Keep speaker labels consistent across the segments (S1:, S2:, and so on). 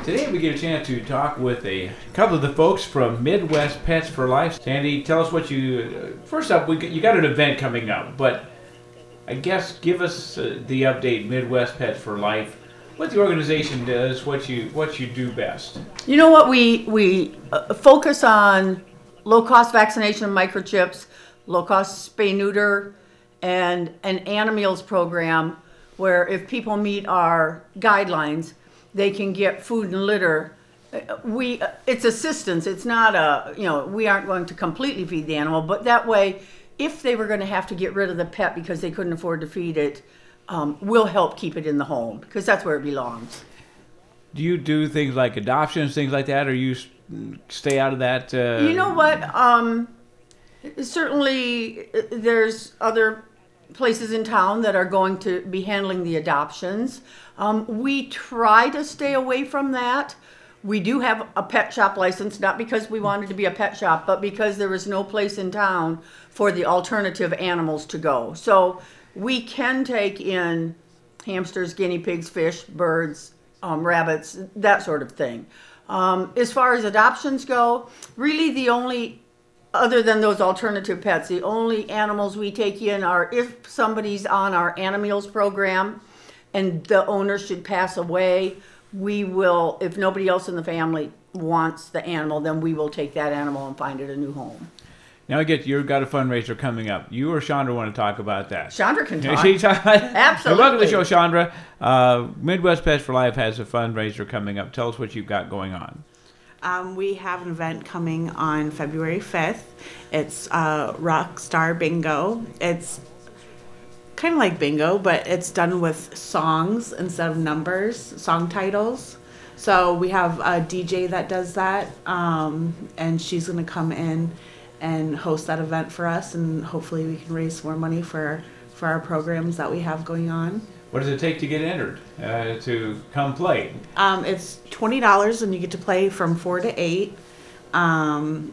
S1: Today we get a chance to talk with a couple of the folks from Midwest Pets for Life. Sandy, tell us what you... First up, you got an event coming up, but I guess give us the update, Midwest Pets for Life, what the organization does, what you do best.
S2: You know what, we focus on low-cost vaccination of microchips, low-cost spay-neuter, and an animals program where if people meet our guidelines, they can get food and litter. It's assistance. It's not we aren't going to completely feed the animal, but that way, if they were going to have to get rid of the pet because they couldn't afford to feed it, we'll help keep it in the home because that's where it belongs.
S1: Do you do things like adoptions, things like that, or you stay out of that?
S2: You know what? Certainly, there's other places in town that are going to be handling the adoptions. We try to stay away from that. We do have a pet shop license, not because we wanted to be a pet shop, but because there was no place in town for the alternative animals to go. So we can take in hamsters, guinea pigs, fish, birds, rabbits, that sort of thing. As far as adoptions go, really the only, other than those alternative pets, the only animals we take in are if somebody's on our animals program and the owner should pass away, we will, if nobody else in the family wants the animal, then we will take that animal and find it a new home.
S1: Now you've got a fundraiser coming up. You or Chandra want to talk about that?
S2: Chandra can talk.
S1: Absolutely. Welcome to the show, Chandra. Midwest Pets for Life has a fundraiser coming up. Tell us what you've got going on.
S3: We have an event coming on February 5th. It's Rockstar Bingo. It's kind of like bingo, but it's done with songs instead of numbers, song titles. So we have a DJ that does that, and she's going to come in and host that event for us, and hopefully we can raise more money for our programs that we have going on.
S1: What does it take to get entered to come play?
S3: It's $20 and you get to play from 4 to 8. And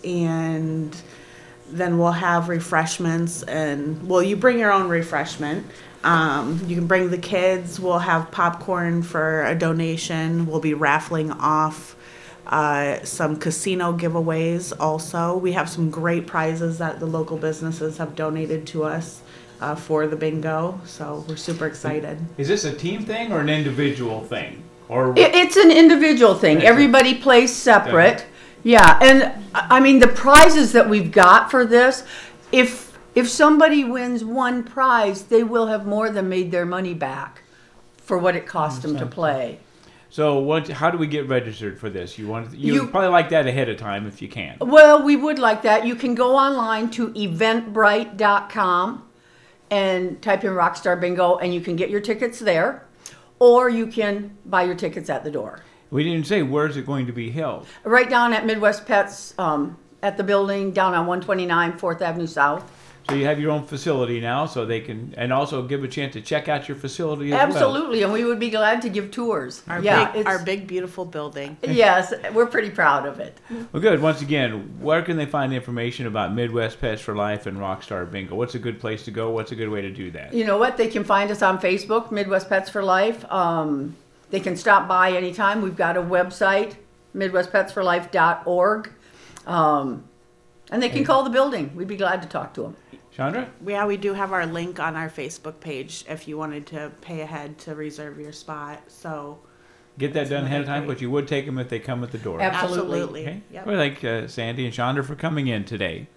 S3: then we'll have refreshments you bring your own refreshment. You can bring the kids. We'll have popcorn for a donation. We'll be raffling off some casino giveaways also. We have some great prizes that the local businesses have donated to us for the bingo, so we're super excited.
S1: Is this a team thing or an individual thing? Or
S2: it's an individual thing. Everybody plays separate. Yeah, and I mean the prizes that we've got for this, if somebody wins one prize, they will have more than made their money back for what it cost them to play.
S1: So how do we get registered for this? You probably like that ahead of time if you can.
S2: Well, we would like that. You can go online to eventbrite.com and type in Rockstar Bingo, and you can get your tickets there, or you can buy your tickets at the door.
S1: We didn't say where's it going to be held.
S2: Right down at Midwest Pets, at the building down on 129 4th Avenue South.
S1: So you have your own facility now, so they can, and also give a chance to check out your facility as
S2: Absolutely, and we would be glad to give tours.
S3: Our big, beautiful building.
S2: Yes, we're pretty proud of it.
S1: Well, good. Once again, where can they find information about Midwest Pets for Life and Rockstar Bingo? What's a good place to go? What's a good way to do that?
S2: You know what? They can find us on Facebook, Midwest Pets for Life. They can stop by anytime. We've got a website, midwestpetsforlife.org. And they can call the building. We'd be glad to talk to them.
S1: Chandra?
S3: Yeah, we do have our link on our Facebook page if you wanted to pay ahead to reserve your spot. So
S1: get that done ahead of time, but you would take them if they come at the door.
S2: Absolutely.
S1: Okay?
S3: Yep.
S1: Well, thank Sandy and Chandra for coming in today.